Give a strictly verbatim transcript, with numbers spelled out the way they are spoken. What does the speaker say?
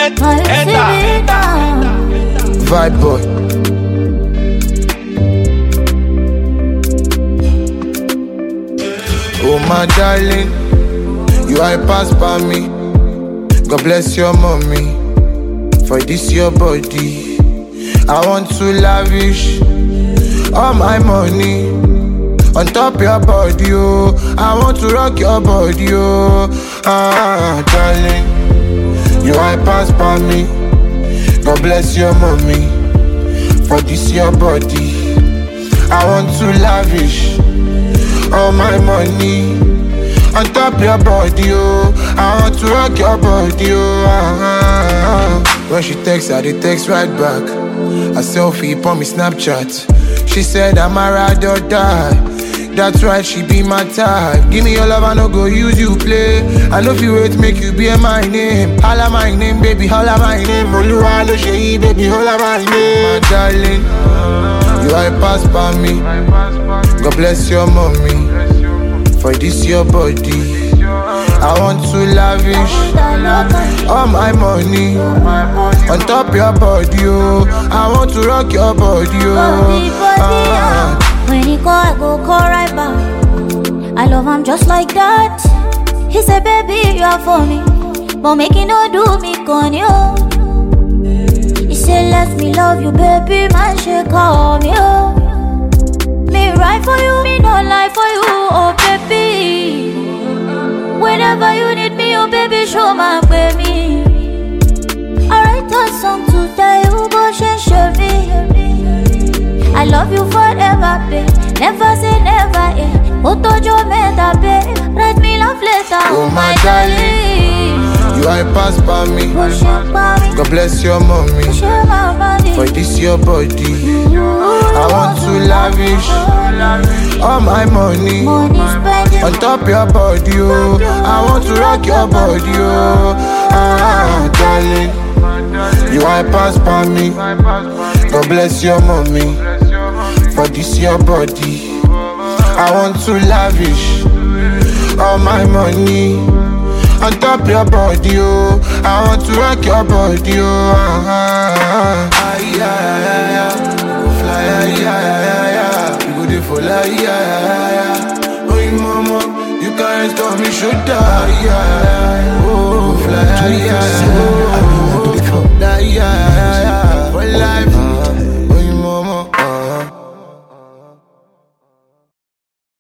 Vibe boy. Oh my darling, you I pass by me. God bless your mommy for this your body. I want to lavish all my money on top your body, oh. I want to rock your body, oh. Ah, darling, you I pass by me. God bless your mommy for this your body. I want to lavish all my money on top your body, oh. I want to rock your body, oh. Ah, when she texts, I dey text right back. A selfie on me Snapchat. She said I'm a ride or die. That's right, she be my type. Give me your love, I no go use you play. I know if you wait, make you be my name. Holla my name, baby, holla my name. Oluwa lo ṣe, baby, holla my name. My darling, you I pass by me. God bless your mommy for this your body. I want to lavish all my money on top your body, oh. I want to rock your body, oh. Ah. When he call, I go call right back. I love him just like that. He said, baby, you are funny, but make it no do me con you. He said, let me love you, baby, man, she call me, oh. Me right for you, me no lie for you, oh baby. Whenever you need me, oh baby, show my baby. I write a song to tell you, but she show me. I love you forever, babe. Never say never, eh. Otojo meta, babe. Write me love letter, oh my darling. You I pass by me. God bless your mommy for this your body. I want to lavish all my money on top your body, oh. I want to rock your body, oh. Ah, darling, you I pass by me. God bless your mommy for this your body. I want to lavish all my money on top your body, oh. I want to rock your body, oh. Ah, ah, yeah, yeah, yeah. We go fly, yeah, yeah, yeah. We go dey for like, yeah, yeah, yeah. Oh, you mama, you can't stop me, should die, yeah, yeah. Oh, fly, yeah, yeah. Oh, yeah.